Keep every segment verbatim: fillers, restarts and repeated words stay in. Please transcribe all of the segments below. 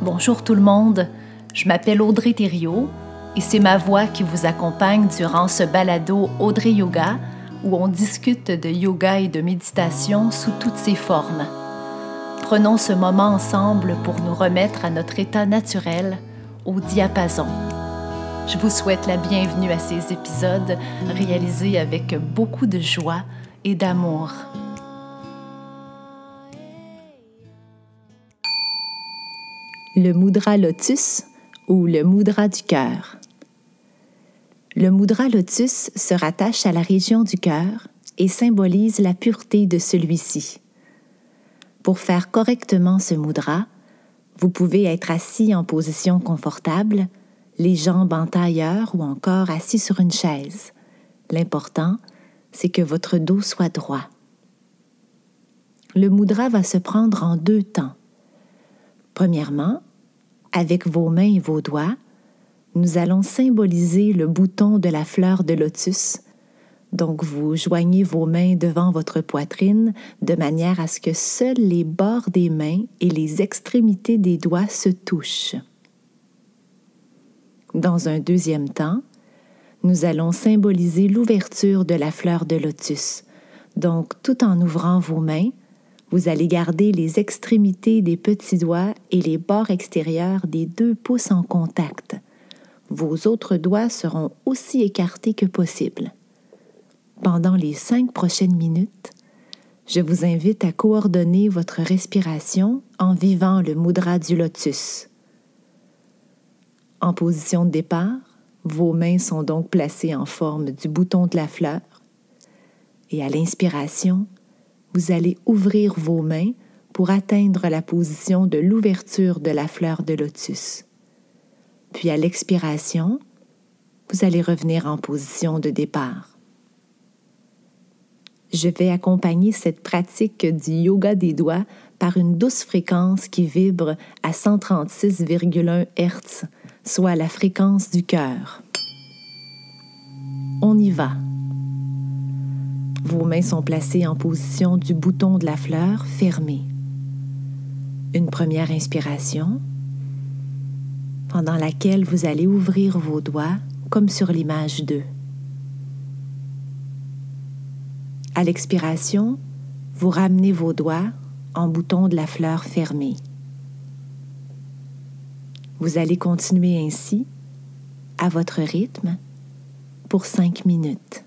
Bonjour tout le monde, je m'appelle Audrey Thériault et c'est ma voix qui vous accompagne durant ce balado Audrey Yoga où on discute de yoga et de méditation sous toutes ses formes. Prenons ce moment ensemble pour nous remettre à notre état naturel, au diapason. Je vous souhaite la bienvenue à ces épisodes réalisés avec beaucoup de joie et d'amour. Le mudra lotus ou le mudra du cœur. Le mudra lotus se rattache à la région du cœur et symbolise la pureté de celui-ci. Pour faire correctement ce mudra, vous pouvez être assis en position confortable, les jambes en tailleur ou encore assis sur une chaise. L'important, c'est que votre dos soit droit. Le mudra va se prendre en deux temps. Premièrement, avec vos mains et vos doigts, nous allons symboliser le bouton de la fleur de lotus. Donc, vous joignez vos mains devant votre poitrine de manière à ce que seuls les bords des mains et les extrémités des doigts se touchent. Dans un deuxième temps, nous allons symboliser l'ouverture de la fleur de lotus. Donc, tout en ouvrant vos mains, vous allez garder les extrémités des petits doigts et les bords extérieurs des deux pouces en contact. Vos autres doigts seront aussi écartés que possible. Pendant les cinq prochaines minutes, je vous invite à coordonner votre respiration en vivant le mudra du lotus. En position de départ, vos mains sont donc placées en forme du bouton de la fleur. Et à l'inspiration, vous allez ouvrir vos mains pour atteindre la position de l'ouverture de la fleur de lotus. Puis à l'expiration, vous allez revenir en position de départ. Je vais accompagner cette pratique du yoga des doigts par une douce fréquence qui vibre à cent trente-six virgule un hertz, soit la fréquence du cœur. On y va. Vos mains sont placées en position du bouton de la fleur fermé. Une première inspiration, pendant laquelle vous allez ouvrir vos doigts comme sur l'image deux. À l'expiration, vous ramenez vos doigts en bouton de la fleur fermé. Vous allez continuer ainsi, à votre rythme, pour cinq minutes.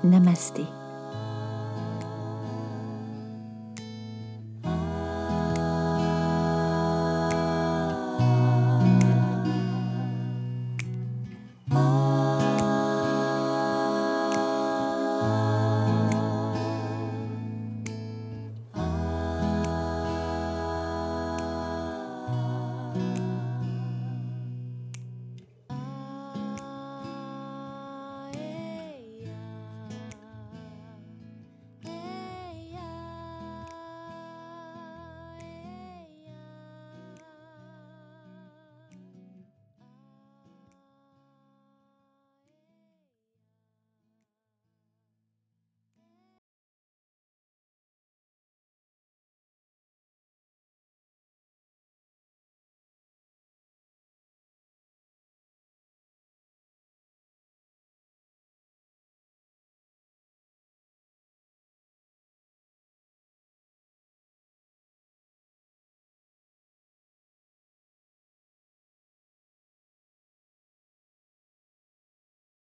Namasté.